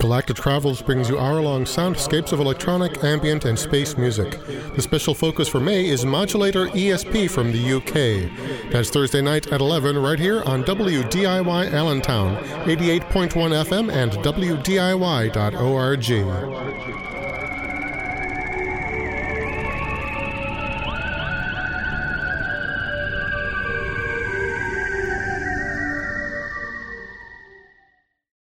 Galactic Travels brings you hour-long soundscapes of electronic, ambient, and space music. The special focus for May is Modulator ESP from the UK. That's Thursday night at 11 right here on WDIY Allentown, 88.1 FM and WDIY.org.